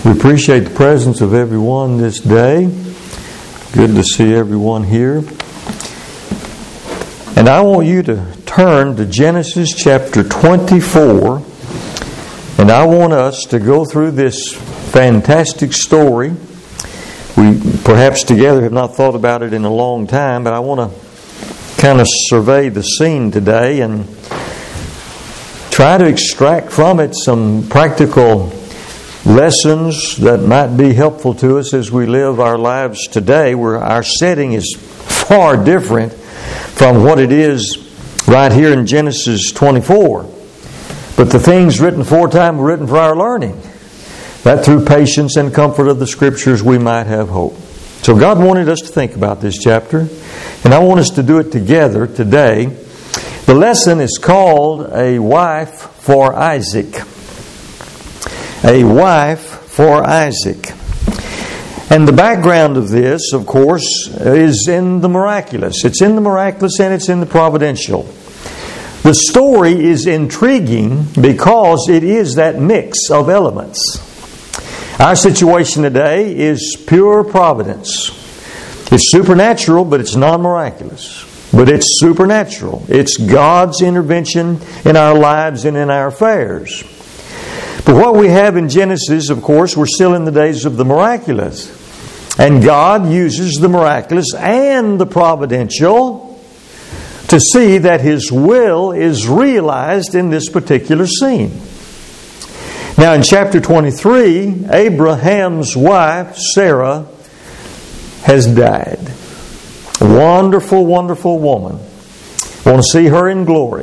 We appreciate the presence of everyone this day. Good to see everyone here. And I want you to turn to Genesis chapter 24. And I want us to go through this fantastic story. We perhaps together have not thought about it in a long time, but I want to kind of survey the scene today and try to extract from it some practical lessons that might be helpful to us as we live our lives today, where our setting is far different from what it is right here in Genesis 24. But the things written aforetime were written for our learning, that through patience and comfort of the Scriptures we might have hope. So God wanted us to think about this chapter, and I want us to do it together today. The lesson is called A Wife for Isaac. A wife for Isaac. And the background of this, of course, is in the miraculous. It's in the miraculous and it's in the providential. The story is intriguing because it is that mix of elements. Our situation today is pure providence. It's supernatural, but it's non-miraculous. But it's supernatural. It's God's intervention in our lives and in our affairs. But what we have in Genesis, of course, we're still in the days of the miraculous. And God uses the miraculous and the providential to see that His will is realized in this particular scene. Now in chapter 23, Abraham's wife, Sarah, has died. A wonderful, wonderful woman. Want to see her in glory.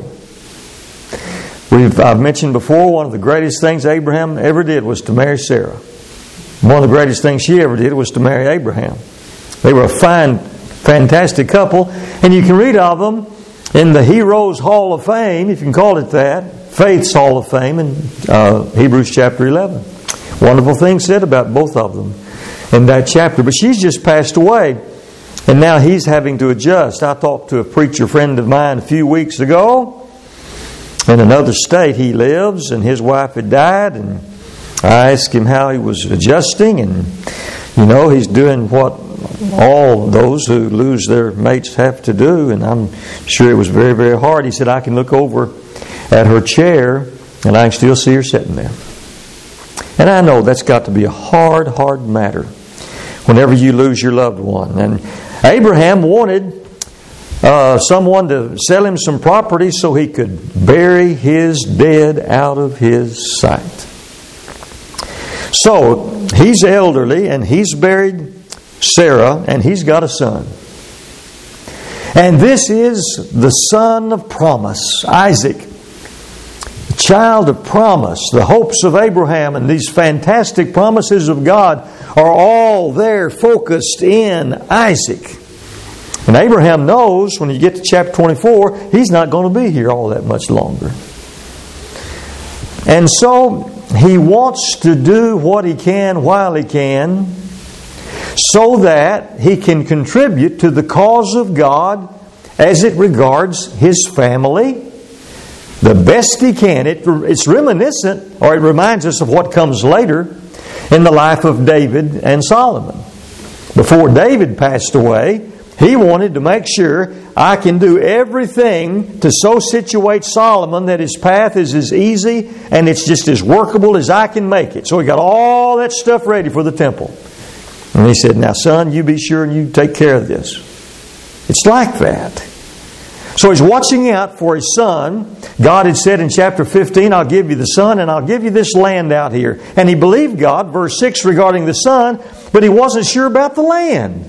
I've mentioned before, one of the greatest things Abraham ever did was to marry Sarah. One of the greatest things she ever did was to marry Abraham. They were a fine, fantastic couple, and you can read of them in the Heroes Hall of Fame, if you can call it that, Faith's Hall of Fame in Hebrews chapter 11. Wonderful things said about both of them in that chapter. But she's just passed away, and now he's having to adjust. I talked to a preacher friend of mine a few weeks ago. In another state he lives, and his wife had died, and I asked him how he was adjusting, and he's doing what all those who lose their mates have to do, and I'm sure it was very, very hard. He said, I can look over at her chair and I can still see her sitting there. And I know that's got to be a hard, hard matter whenever you lose your loved one. And Abraham wanted someone to sell him some property so he could bury his dead out of his sight. So he's elderly and he's buried Sarah and he's got a son. And this is the son of promise, Isaac, the child of promise. The hopes of Abraham and these fantastic promises of God are all there focused in Isaac. And Abraham knows when you get to chapter 24, he's not going to be here all that much longer. And so he wants to do what he can while he can so that he can contribute to the cause of God as it regards his family the best he can. It's reminiscent, or it reminds us of what comes later in the life of David and Solomon. Before David passed away, he wanted to make sure I can do everything to so situate Solomon that his path is as easy and it's just as workable as I can make it. So he got all that stuff ready for the temple. And he said, now son, you be sure and you take care of this. It's like that. So he's watching out for his son. God had said in chapter 15, I'll give you the son and I'll give you this land out here. And he believed God, verse 6 regarding the son, but he wasn't sure about the land.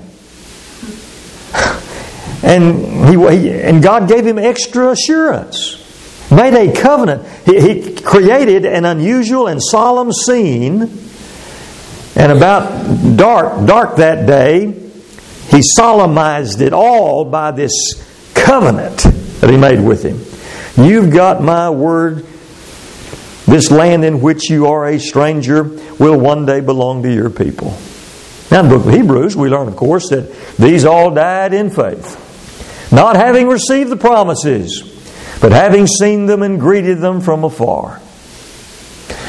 And God gave him extra assurance. Made a covenant. He created an unusual and solemn scene. And about dark that day, he solemnized it all by this covenant that he made with him. You've got my word. This land in which you are a stranger will one day belong to your people. Now in the book of Hebrews, we learn, of course, that these all died in faith. Not having received the promises, but having seen them and greeted them from afar.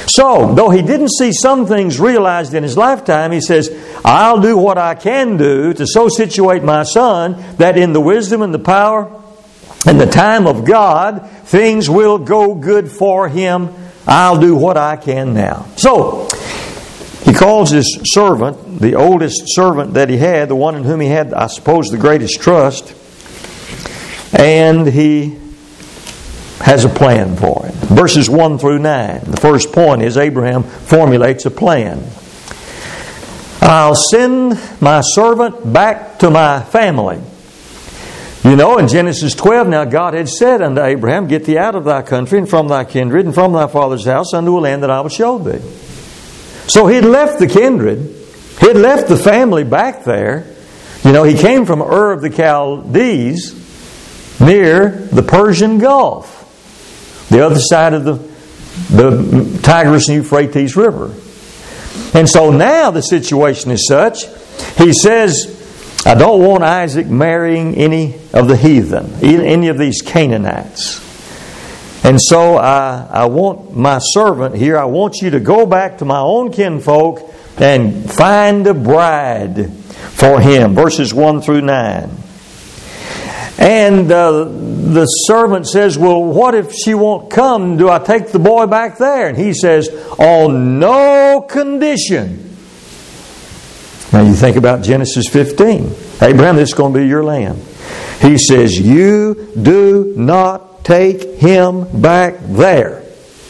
So, though he didn't see some things realized in his lifetime, he says, I'll do what I can do to so situate my son that in the wisdom and the power and the time of God, things will go good for him. I'll do what I can now. So, he calls his servant, the oldest servant that he had, the one in whom he had, I suppose, the greatest trust, and he has a plan for him. Verses 1 through 9. The first point is Abraham formulates a plan. I'll send my servant back to my family. You know, in Genesis 12, now God had said unto Abraham, Get thee out of thy country and from thy kindred and from thy father's house unto a land that I will show thee. So he'd left the kindred. He'd left the family back there. You know, he came from Ur of the Chaldees near the Persian Gulf, the other side of the Tigris and Euphrates River. And so now the situation is such, he says, I don't want Isaac marrying any of the heathen, any of these Canaanites. And so I want my servant here, I want you to go back to my own kinfolk and find a bride for him. Verses 1 through 9. And the servant says, well, what if she won't come? Do I take the boy back there? And he says, on no condition. Now you think about Genesis 15. Abraham, this is going to be your land. He says, you do not take him back there.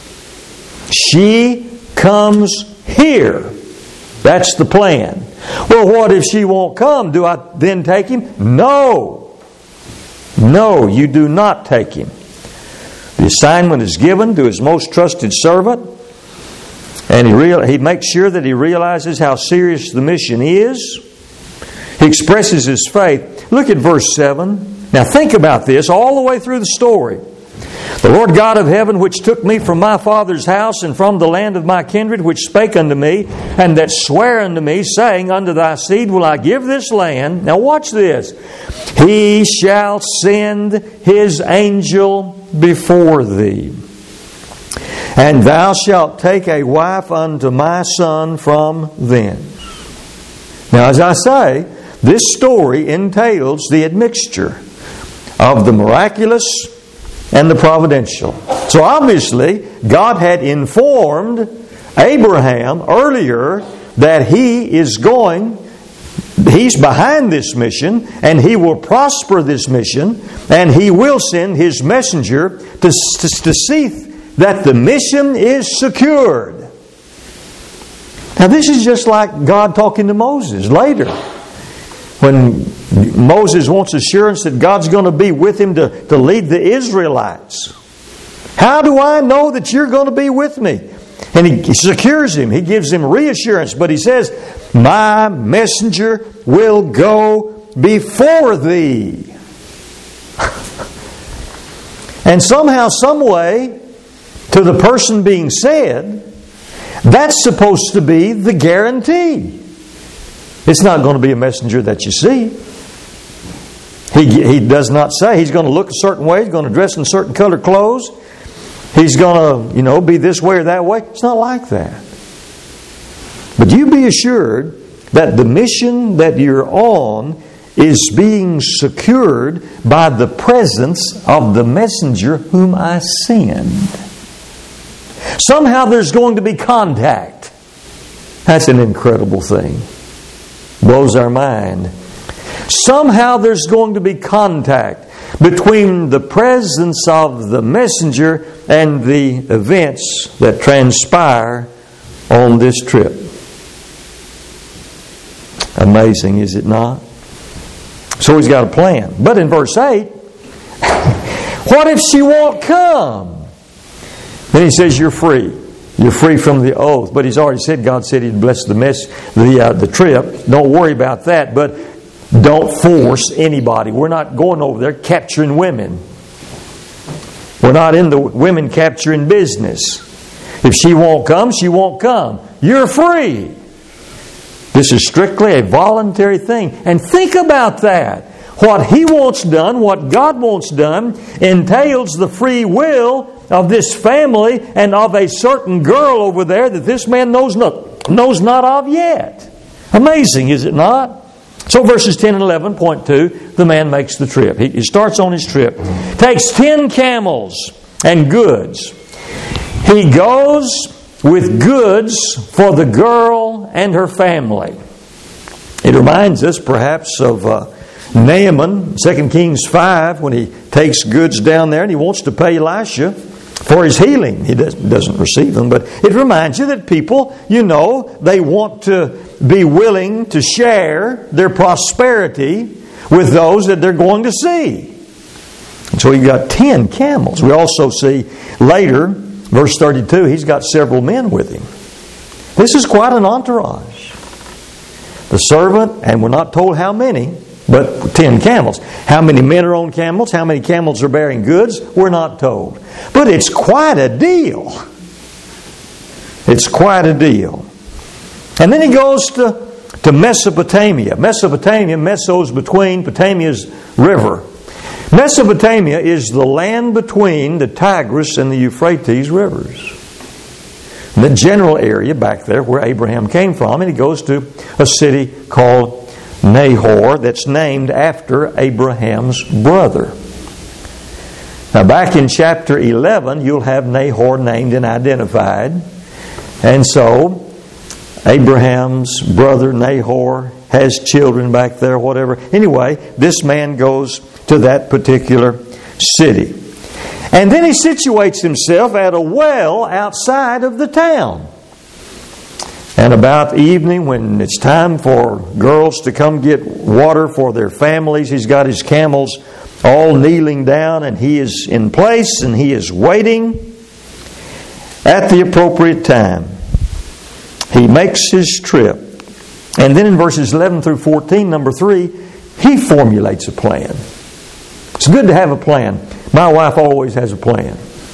She comes here. That's the plan. Well, what if she won't come? Do I then take him? No. No, you do not take him. The assignment is given to his most trusted servant, and he makes sure that he realizes how serious the mission is. He expresses his faith. Look at verse 7. Now think about this all the way through the story. The Lord God of heaven, which took me from my father's house and from the land of my kindred, which spake unto me, and that sware unto me, saying, Unto thy seed will I give this land. Now watch this. He shall send his angel before thee, and thou shalt take a wife unto my son from thence. Now, as I say, this story entails the admixture of the miraculous and the providential. So obviously, God had informed Abraham earlier that he's behind this mission, and he will prosper this mission, and he will send his messenger to see that the mission is secured. Now this is just like God talking to Moses later, when Moses wants assurance that God's going to be with him to lead the Israelites. How do I know that you're going to be with me? And he secures him. He gives him reassurance. But he says, my messenger will go before thee. And somehow, some way, to the person being said, that's supposed to be the guarantee. It's not going to be a messenger that you see. He does not say he's going to look a certain way, he's going to dress in certain colored clothes, he's going to, be this way or that way. It's not like that. But you be assured that the mission that you're on is being secured by the presence of the messenger whom I send. Somehow there's going to be contact. That's an incredible thing. Blows our mind. Somehow there's going to be contact between the presence of the messenger and the events that transpire on this trip. Amazing, is it not? So he's got a plan. But in verse 8, what if she won't come? Then he says, you're free. You're free from the oath. But he's already said, God said He'd bless the trip. Don't worry about that. But don't force anybody. We're not going over there capturing women. We're not in the women capturing business. If she won't come, she won't come. You're free. This is strictly a voluntary thing. And think about that. What He wants done, what God wants done, entails the free will of this family and of a certain girl over there that this man knows not of yet. Amazing, is it not? So verses 10 and 11 point to the man makes the trip. He starts on his trip. Takes 10 camels and goods. He goes with goods for the girl and her family. It reminds us perhaps of Naaman, 2 Kings 5, when he takes goods down there and he wants to pay Elisha for his healing. He doesn't receive them, but it reminds you that people, they want to be willing to share their prosperity with those that they're going to see. And so he got 10 camels. We also see later, verse 32, he's got several men with him. This is quite an entourage. The servant, and we're not told how many, but 10 camels. How many men are on camels? How many camels are bearing goods? We're not told. But it's quite a deal. It's quite a deal. And then he goes to Mesopotamia. Meso's between, Potamia's river. Mesopotamia is the land between the Tigris and the Euphrates rivers. The general area back there where Abraham came from, and he goes to a city called Nahor that's named after Abraham's brother. Now back in chapter 11, you'll have Nahor named and identified. And so Abraham's brother Nahor has children back there, whatever. Anyway, this man goes to that particular city. And then he situates himself at a well outside of the town. And about evening, when it's time for girls to come get water for their families, he's got his camels all kneeling down, and he is in place and he is waiting at the appropriate time. He makes his trip. And then in verses 11 through 14, number 3, he formulates a plan. It's good to have a plan. My wife always has a plan.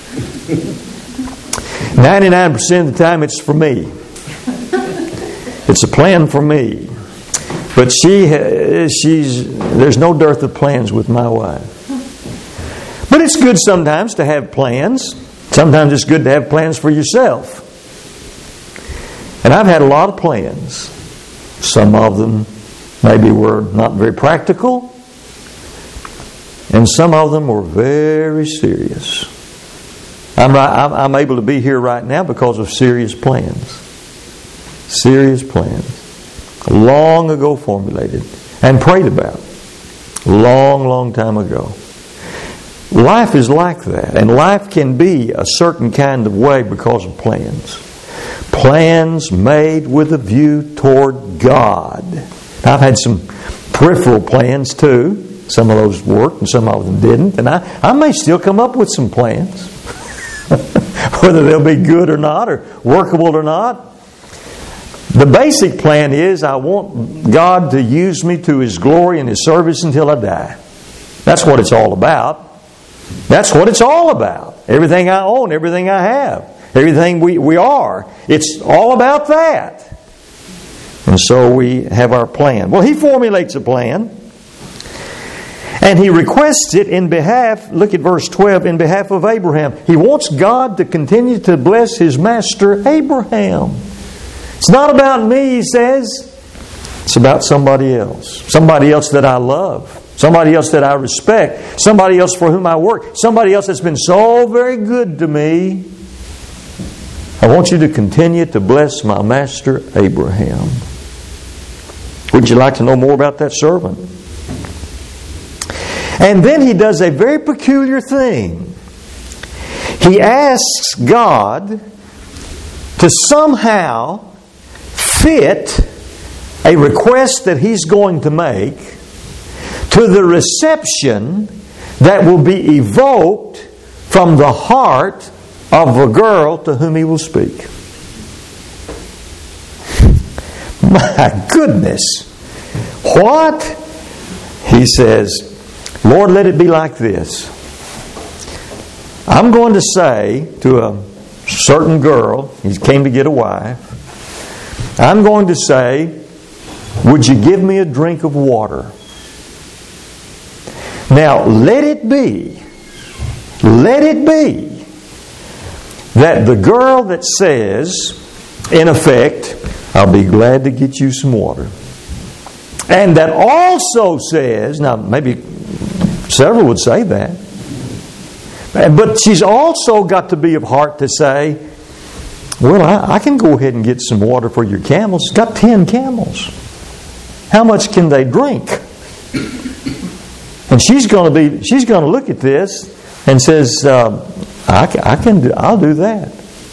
99% of the time it's for me. It's a plan for me. But there's no dearth of plans with my wife. But it's good sometimes to have plans. Sometimes it's good to have plans for yourself. And I've had a lot of plans. Some of them maybe were not very practical. And some of them were very serious. I'm able to be here right now because of serious plans. Serious plans. Long ago formulated and prayed about. Long time ago. Life is like that. And life can be a certain kind of way because of plans. Plans made with a view toward God. I've had some peripheral plans too. Some of those worked and some of them didn't. And I may still come up with some plans. Whether they'll be good or not, or workable or not. The basic plan is I want God to use me to His glory and His service until I die. That's what it's all about. That's what it's all about. Everything I own, everything I have, everything we are. It's all about that. And so we have our plan. Well, he formulates a plan. And he requests it in behalf, look at verse 12, in behalf of Abraham. He wants God to continue to bless his master Abraham. It's not about me, he says. It's about somebody else. Somebody else that I love. Somebody else that I respect. Somebody else for whom I work. Somebody else that's been so very good to me. I want you to continue to bless my master Abraham. Would you like to know more about that servant? And then he does a very peculiar thing. He asks God to somehow fit a request that he's going to make to the reception that will be evoked from the heart of a girl to whom he will speak. My goodness. What? He says, Lord, let it be like this. I'm going to say to a certain girl, he came to get a wife, I'm going to say, would you give me a drink of water? Now, let it be that the girl that says, in effect, I'll be glad to get you some water, and that also says, now maybe several would say that, but she's also got to be of heart to say, well, I can go ahead and get some water for your camels. It's got 10 camels. How much can they drink? And she's going to look at this and says, I'll do that.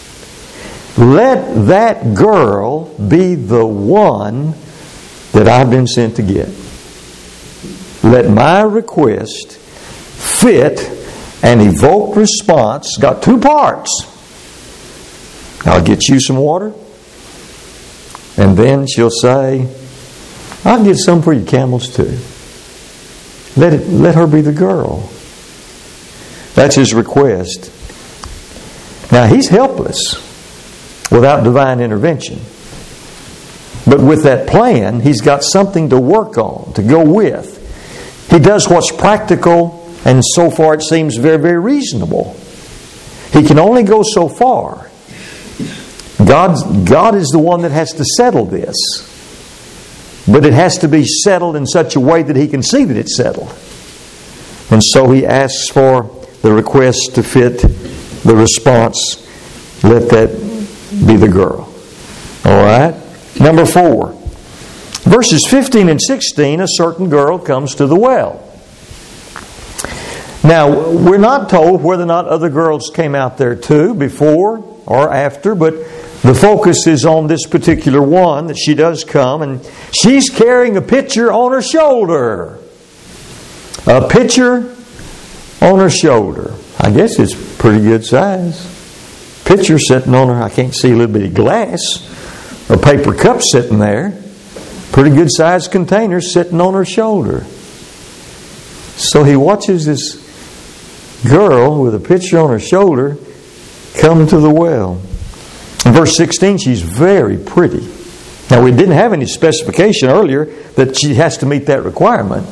Let that girl be the one that I've been sent to get. Let my request fit an evoked response. It's got two parts. I'll get you some water, and then she'll say, I'll get some for your camels too. Let her be the girl. That's his request. Now he's helpless without divine intervention. But with that plan, he's got something to work on, to go with. He does what's practical, and so far it seems very, very reasonable. He can only go so far. God is the one that has to settle this. But it has to be settled in such a way that he can see that it's settled. And so he asks for the request to fit the response. Let that be the girl. All right? Number 4. Verses 15 and 16, a certain girl comes to the well. Now, we're not told whether or not other girls came out there too, before or after, but the focus is on this particular one, that she does come, and she's carrying a pitcher on her shoulder. A pitcher on her shoulder. I guess it's pretty good size. Pitcher sitting on her, I can't see a little bitty glass. A paper cup sitting there. Pretty good sized container sitting on her shoulder. So he watches this girl with a pitcher on her shoulder come to the well. In verse 16, she's very pretty. Now, we didn't have any specification earlier that she has to meet that requirement.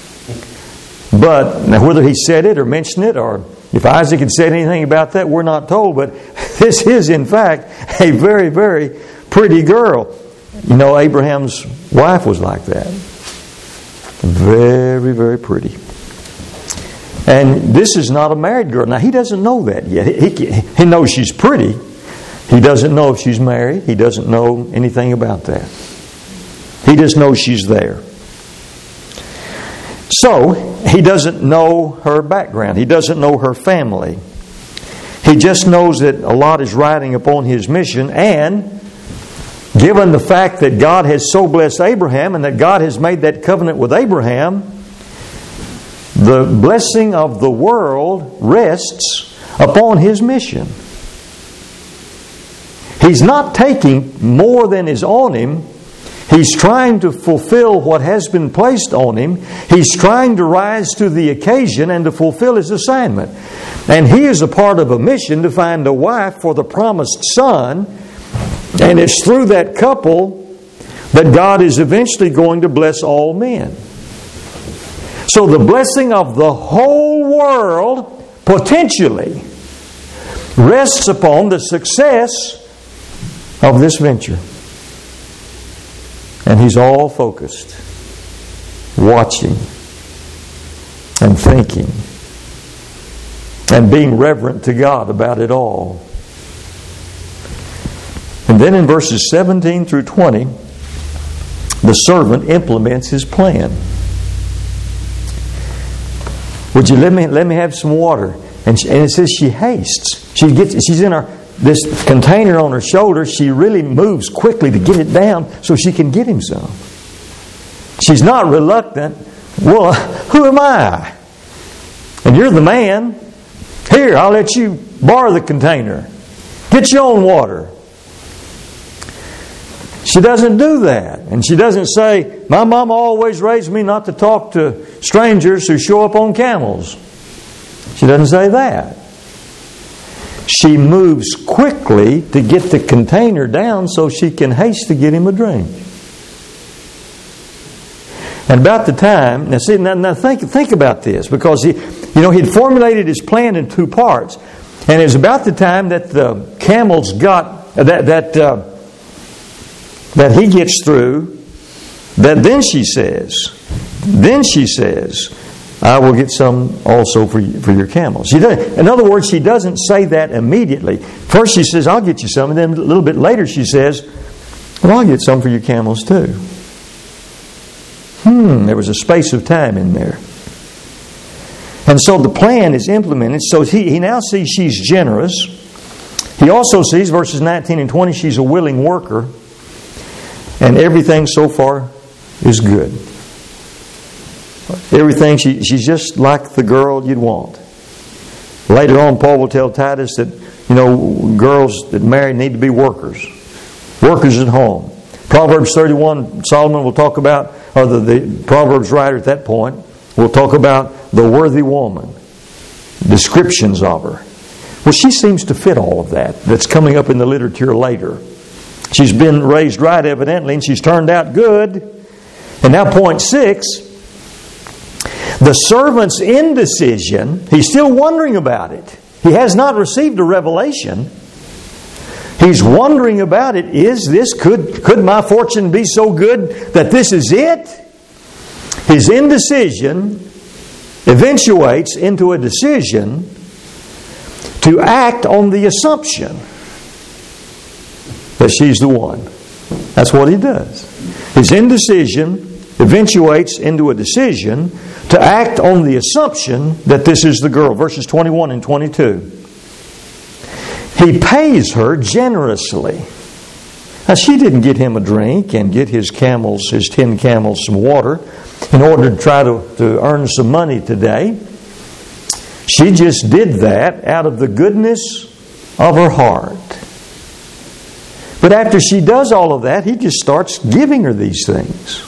But now whether he said it or mentioned it, or if Isaac had said anything about that, we're not told. But this is, in fact, a very, very pretty girl. You know, Abraham's wife was like that. Very, very pretty. And this is not a married girl. Now, he doesn't know that yet. He knows she's pretty. He doesn't know if she's married. He doesn't know anything about that. He just knows she's there. So, he doesn't know her background. He doesn't know her family. He just knows that a lot is riding upon his mission, and given the fact that God has so blessed Abraham and that God has made that covenant with Abraham, the blessing of the world rests upon his mission. He's not taking more than is on him. He's trying to fulfill what has been placed on him. He's trying to rise to the occasion and to fulfill his assignment. And he is a part of a mission to find a wife for the promised son. And it's through that couple that God is eventually going to bless all men. So the blessing of the whole world potentially rests upon the success of this venture. And he's all focused, watching and thinking and being reverent to God about it all. And then in verses 17 through 20, the servant implements his plan. Would you let me have some water? And it says she hastes. She's in this container on her shoulder. She really moves quickly to get it down so she can get him some. She's not reluctant. Well, who am I? And you're the man. Here, I'll let you borrow the container. Get your own water. She doesn't do that. And she doesn't say, my mama always raised me not to talk to strangers who show up on camels. She doesn't say that. She moves quickly to get the container down so she can haste to get him a drink. And about the time, now think about this, because he'd formulated his plan in two parts. And it was about the time that the camels got that he gets through, that then she says, I will get some also for your camels. In other words, she doesn't say that immediately. First she says, I'll get you some. And then a little bit later she says, well, I'll get some for your camels too. There was a space of time in there. And so the plan is implemented. So he now sees she's generous. He also sees, verses 19 and 20, she's a willing worker. And everything so far is good. Everything, she's just like the girl you'd want. Later on, Paul will tell Titus that, girls that marry need to be workers. Workers at home. Proverbs 31, Solomon will talk about, or the Proverbs writer at that point, will talk about the worthy woman. Descriptions of her. Well, she seems to fit all of that. That's coming up in the literature later. She's been raised right, evidently, and she's turned out good. And now point 6, the servant's indecision, he's still wondering about it. He has not received a revelation. He's wondering about it. Could my fortune be so good that this is it? His indecision eventuates into a decision to act on the assumption that she's the one. That's what he does. His indecision eventuates into a decision to act on the assumption that this is the girl. Verses 21 and 22. He pays her generously. Now, she didn't get him a drink and get his 10 camels, some water in order to try to earn some money today. She just did that out of the goodness of her heart. But after she does all of that, he just starts giving her these things.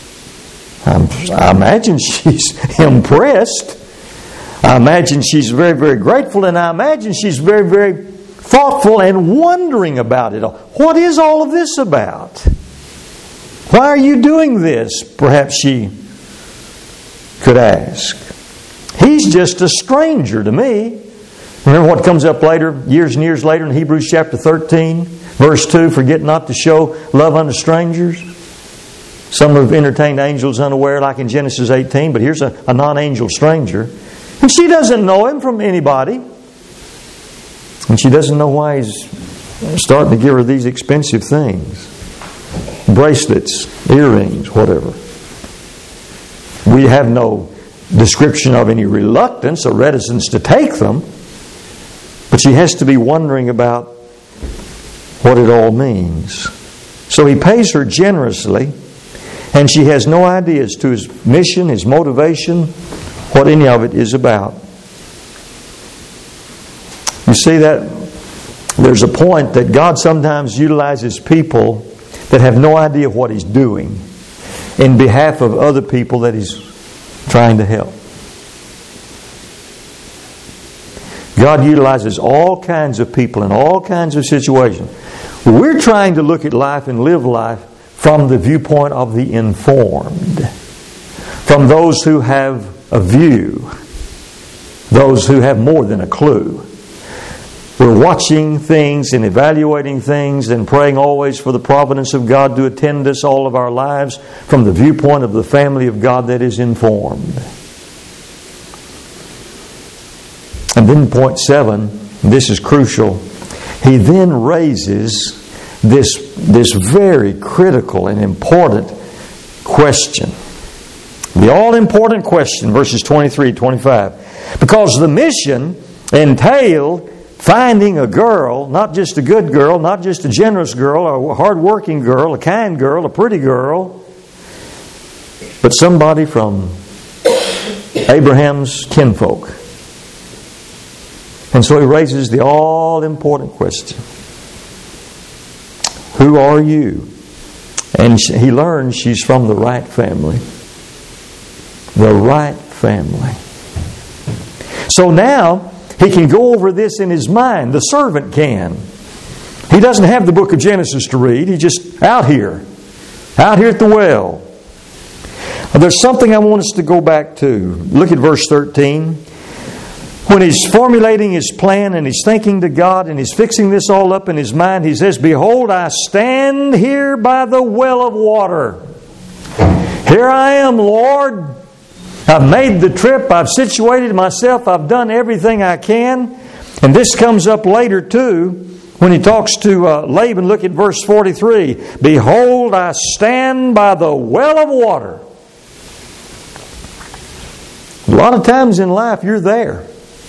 I imagine she's impressed. I imagine she's very, very grateful. And I imagine she's very, very thoughtful and wondering about it all. What is all of this about? Why are you doing this? Perhaps she could ask. He's just a stranger to me. Remember what comes up later, years and years later in Hebrews chapter 13, verse 2, forget not to show love unto strangers. Some have entertained angels unaware, like in Genesis 18, but here's a non-angel stranger. And she doesn't know him from anybody. And she doesn't know why he's starting to give her these expensive things. Bracelets, earrings, whatever. We have no description of any reluctance or reticence to take them. But she has to be wondering about what it all means. So he pays her generously. And she has no idea as to his mission, his motivation, what any of it is about. You see that there's a point that God sometimes utilizes people that have no idea what He's doing in behalf of other people that He's trying to help. God utilizes all kinds of people in all kinds of situations. We're trying to look at life and live life from the viewpoint of the informed, from those who have a view, those who have more than a clue. We're watching things and evaluating things and praying always for the providence of God to attend us all of our lives from the viewpoint of the family of God that is informed. And then point 7, this is crucial, he then raises this very critical and important question. The all-important question, verses 23 25. Because the mission entailed finding a girl, not just a good girl, not just a generous girl, a hard-working girl, a kind girl, a pretty girl, but somebody from Abraham's kinfolk. And so he raises the all-important question. Who are you? And he learns she's from the right family. The right family. So now he can go over this in his mind. The servant can. He doesn't have the book of Genesis to read. He's just out here at the well. There's something I want us to go back to. Look at verse 13. when he's formulating his plan and he's thinking to God and he's fixing this all up in his mind, he says, "Behold, I stand here by the well of water. Here I am, Lord. I've made the trip. I've situated myself. I've done everything I can." And this comes up later too when he talks to Laban. Look at verse 43. "Behold, I stand by the well of water." A lot of times in life you're there.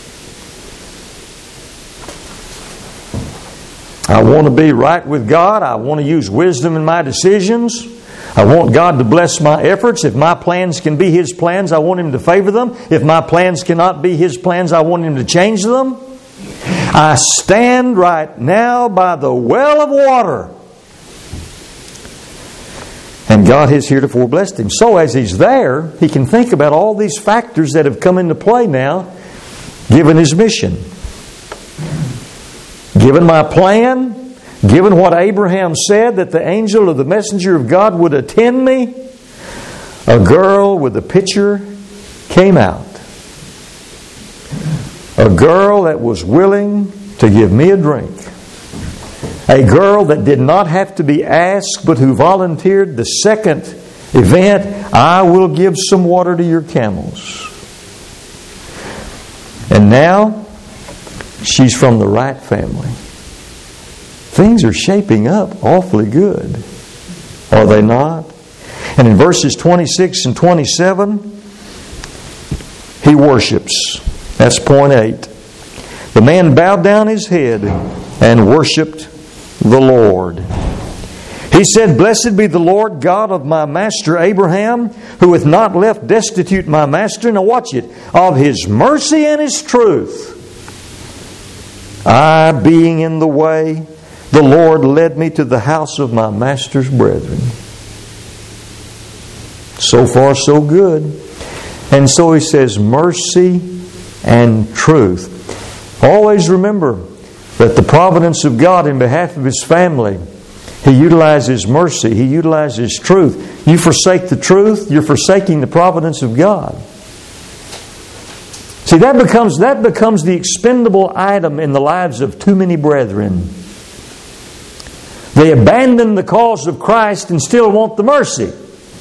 I want to be right with God. I want to use wisdom in my decisions. I want God to bless my efforts. If my plans can be His plans, I want Him to favor them. If my plans cannot be His plans, I want Him to change them. I stand right now by the well of water. And God has heretofore blessed him. So as he's there, he can think about all these factors that have come into play now, given his mission. Given my plan, given what Abraham said, that the angel or the messenger of God would attend me, a girl with a pitcher came out. A girl that was willing to give me a drink. A girl that did not have to be asked, but who volunteered the second event, "I will give some water to your camels." And now, she's from the right family. Things are shaping up awfully good. Are they not? And in verses 26 and 27, he worships. That's point 8. The man bowed down his head and worshipped the Lord. He said, "Blessed be the Lord God of my master Abraham, who hath not left destitute my master." Now watch it. "Of His mercy and His truth, I being in the way, the Lord led me to the house of my master's brethren." So far, so good. And so he says, mercy and truth. Always remember that the providence of God in behalf of His family, He utilizes mercy, He utilizes truth. You forsake the truth, you're forsaking the providence of God. See, that becomes the expendable item in the lives of too many brethren. They abandon the cause of Christ and still want the mercy.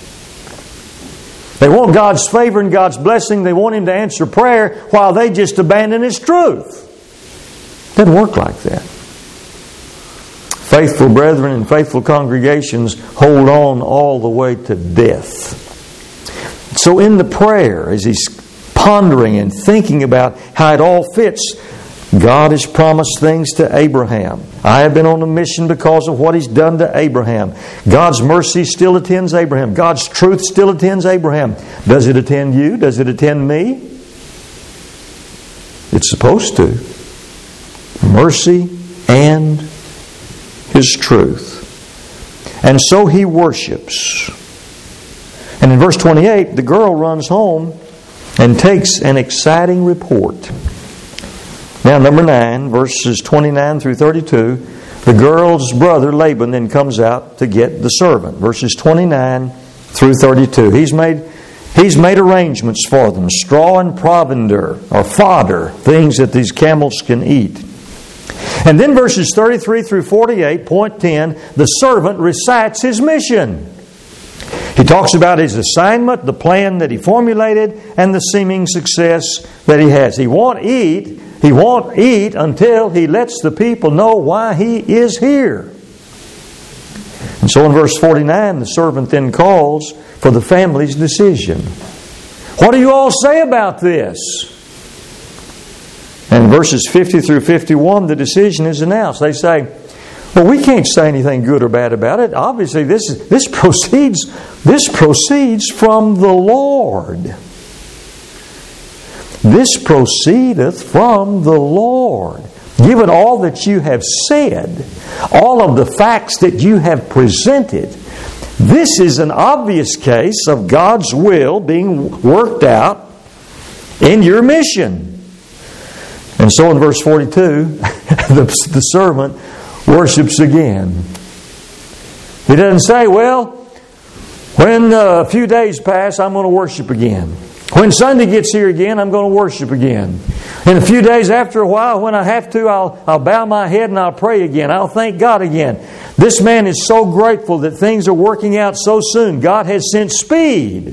They want God's favor and God's blessing. They want Him to answer prayer while they just abandon His truth. It doesn't work like that. Faithful brethren and faithful congregations hold on all the way to death. So in the prayer, as he's pondering and thinking about how it all fits, God has promised things to Abraham. I have been on a mission because of what He's done to Abraham. God's mercy still attends Abraham. God's truth still attends Abraham. Does it attend you? Does it attend me? It's supposed to. Mercy and His truth. And so he worships. And in verse 28, the girl runs home and takes an exciting report. Now, number 9, verses 29 through 32, the girl's brother Laban then comes out to get the servant. Verses 29 through 32. He's made arrangements for them. Straw and provender, or fodder, things that these camels can eat. And then verses 33 through 48, point 10, the servant recites his mission. He talks about his assignment, the plan that he formulated, and the seeming success that he has. He won't eat until he lets the people know why he is here. And so in verse 49, the servant then calls for the family's decision. What do you all say about this? And in verses 50 through 51, the decision is announced. They say, well, we can't say anything good or bad about it. Obviously, this proceeds from the Lord. This proceedeth from the Lord. Given all that you have said, all of the facts that you have presented, this is an obvious case of God's will being worked out in your mission. And so in verse 42, the servant worships again. He doesn't say, well, when a few days pass, I'm going to worship again. When Sunday gets here again, I'm going to worship again. In a few days after a while, when I have to, I'll bow my head and I'll pray again. I'll thank God again. This man is so grateful that things are working out so soon. God has sent speed.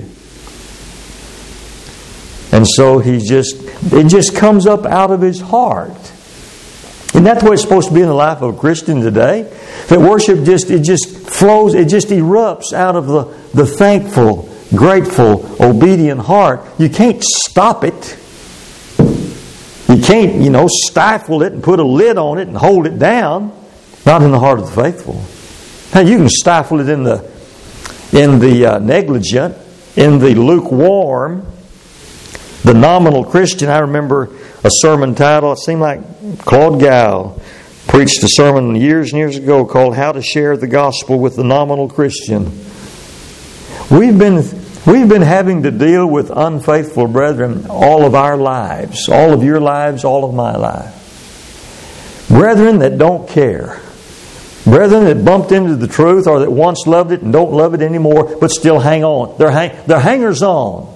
And so it just comes up out of his heart. Isn't that the way it's supposed to be in the life of a Christian today? That worship just flows, it just erupts out of the thankful, grateful, obedient heart. You can't stop it. You can't, stifle it and put a lid on it and hold it down. Not in the heart of the faithful. Now you can stifle it in the negligent, in the lukewarm, the nominal Christian. I remember a sermon title, it seemed like Claude Gall preached a sermon years and years ago called How to Share the Gospel with the Nominal Christian. We've been having to deal with unfaithful brethren all of our lives, all of your lives, all of my life. Brethren that don't care. Brethren that bumped into the truth or that once loved it and don't love it anymore but still hang on. They're hangers on.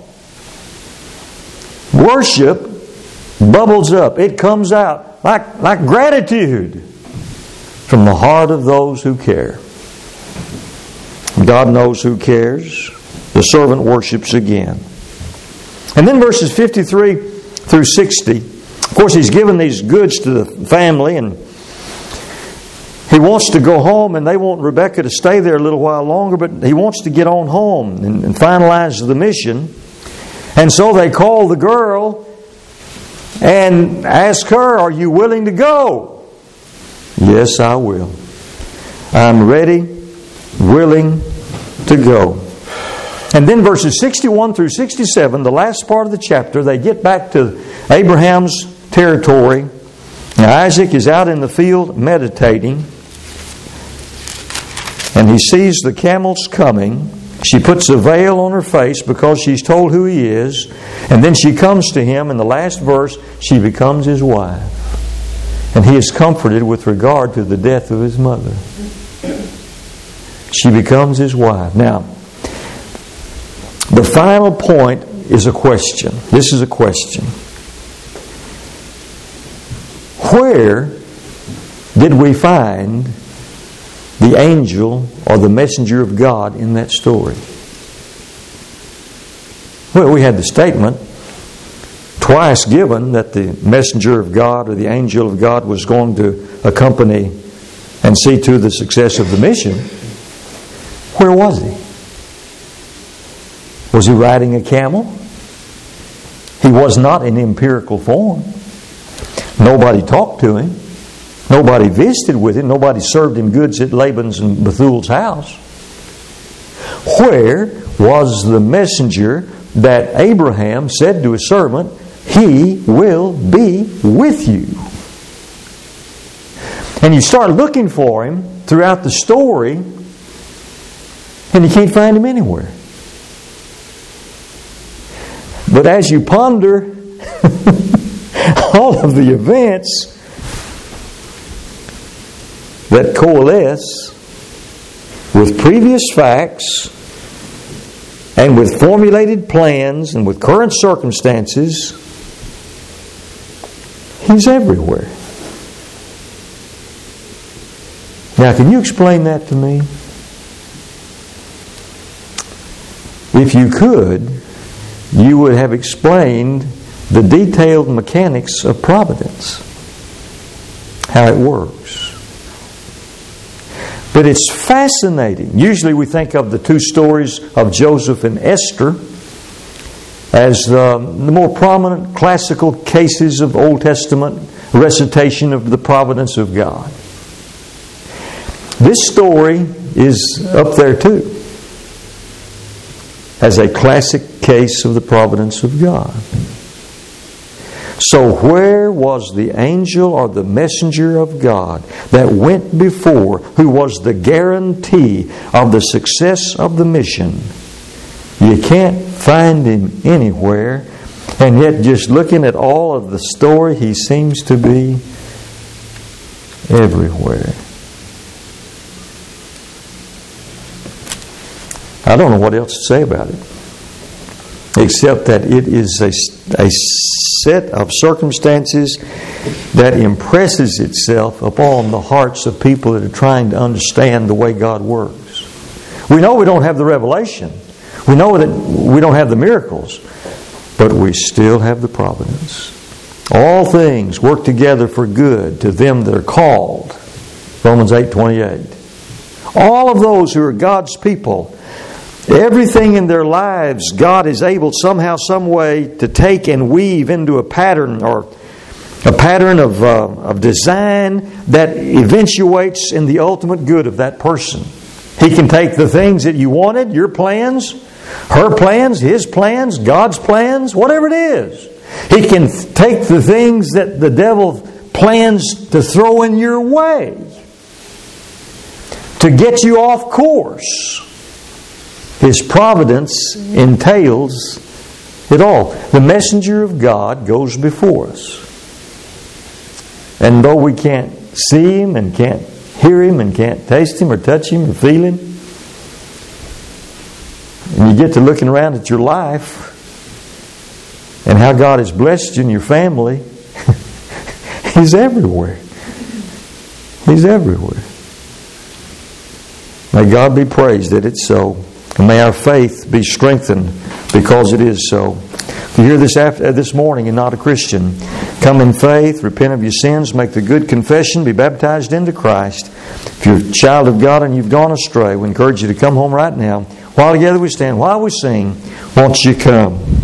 Worship bubbles up. It comes out like gratitude from the heart of those who care. God knows who cares. The servant worships again. And then verses 53 through 60. Of course, he's given these goods to the family and he wants to go home, and they want Rebekah to stay there a little while longer, but he wants to get on home and finalize the mission. And so they call the girl and ask her, "Are you willing to go?" "Yes, I will. I'm ready, willing to go." And then verses 61 through 67, the last part of the chapter, they get back to Abraham's territory. Now Isaac is out in the field meditating, and he sees the camels coming. She puts a veil on her face because she's told who he is. And then she comes to him. In the last verse, she becomes his wife. And he is comforted with regard to the death of his mother. She becomes his wife. Now, the final point is a question. This is a question. Where did we find the angel or the messenger of God in that story? Well, we had the statement twice given that the messenger of God or the angel of God was going to accompany and see to the success of the mission. Where was he? Was he riding a camel? He was not in empirical form. Nobody talked to him. Nobody visited with him. Nobody served him goods at Laban's and Bethuel's house. Where was the messenger that Abraham said to his servant, "He will be with you"? And you start looking for him throughout the story, and you can't find him anywhere. But as you ponder all of the events that coalesce with previous facts and with formulated plans and with current circumstances, he's everywhere. Now, can you explain that to me? If you could, you would have explained the detailed mechanics of providence, how it works. But it's fascinating. Usually we think of the two stories of Joseph and Esther as the more prominent classical cases of Old Testament recitation of the providence of God. This story is up there too, as a classic case of the providence of God. So where was the angel or the messenger of God that went before, who was the guarantee of the success of the mission? You can't find him anywhere, and yet just looking at all of the story, he seems to be everywhere. I don't know what else to say about it. except that it is a set of circumstances that impresses itself upon the hearts of people that are trying to understand the way God works. We know we don't have the revelation. We know that we don't have the miracles, but we still have the providence. All things work together for good to them that are called. Romans 8:28. All of those who are God's people, everything in their lives, God is able somehow, some way to take and weave into a pattern, or a pattern of design that eventuates in the ultimate good of that person. He can take the things that you wanted, your plans, her plans, his plans, God's plans, whatever it is. He can take the things that the devil plans to throw in your way to get you off course. His providence entails it all. The messenger of God goes before us. And though we can't see Him and can't hear Him and can't taste Him or touch Him or feel Him, and you get to looking around at your life and how God has blessed you and your family, He's everywhere. He's everywhere. May God be praised that it's so. And may our faith be strengthened because it is so. If you're here this morning and not a Christian, come in faith, repent of your sins, make the good confession, be baptized into Christ. If you're a child of God and you've gone astray, we encourage you to come home right now. While together we stand, while we sing, won't you come?